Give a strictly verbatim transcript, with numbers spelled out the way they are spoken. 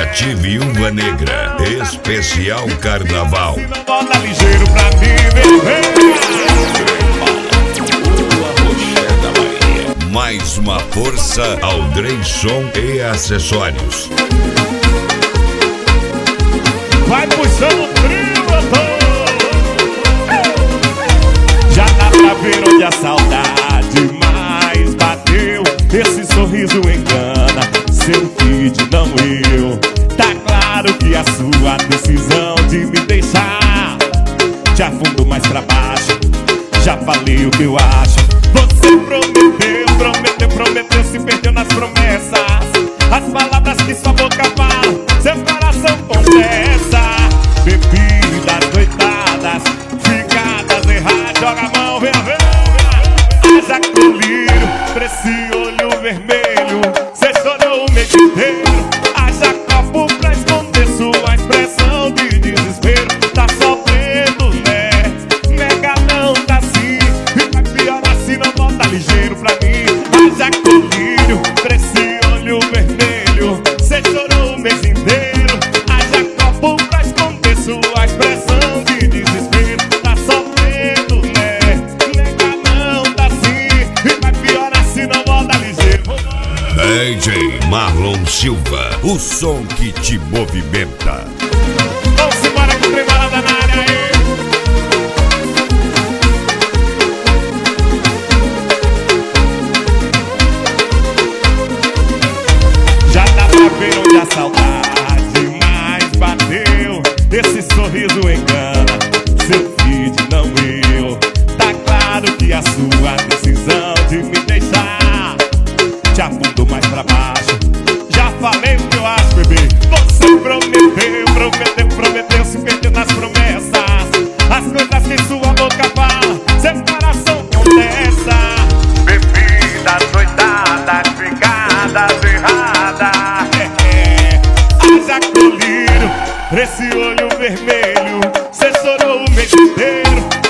Tati Viúva Negra, especial Carnaval. Se não volta ligeiro pra mim, bebê. Mais uma força ao Dreyson e acessórios. Vai puxando o trio, já dá pra ver onde a saudade mais bateu. Esse sorriso engana, seu feed não eu. Tá claro que a sua decisão de me deixar te afundo mais pra baixo. Já falei o que eu acho. Você prometeu, prometeu, prometeu, se perdeu nas promessas. As palavras que sua boca fala, seu coração confessa. Bebidas, noitadas, ficadas erradas. Joga a mão, vem, vem, vem. Haja colírio pra esse olho vermelho. Cê chorou o mês inteiro. Haja copo pra esconder sua expressão de desespero. Tá sofrendo, né? Nega não tá assim. E vai piorar se não volta ligeiro pra mim. Haja colírio pra esse olho vermelho. Cê chorou o mês inteiro. Haja copo pra esconder sua expressão de desespero. Tá sofrendo, né? Nega não tá assim. E vai piorar se não volta ligeiro. D J Marlon Silva, o som que te movimenta. Vamos embora que tem balada na área aí. Já dá pra ver onde a saudade mais bateu. Esse sorriso engana, seu feed não eu. Tá claro que a sua decisão de me deixar te afundo mais pra baixo. Já falei o que eu acho, bebê. Você prometeu, prometeu, prometeu, se perdeu nas promessas. As coisas que sua boca fala, seu coração contesta. Bebidas, noitadas, ficadas erradas. É, é. Haja colírio pra esse olho vermelho. Cê chorou o mês inteiro.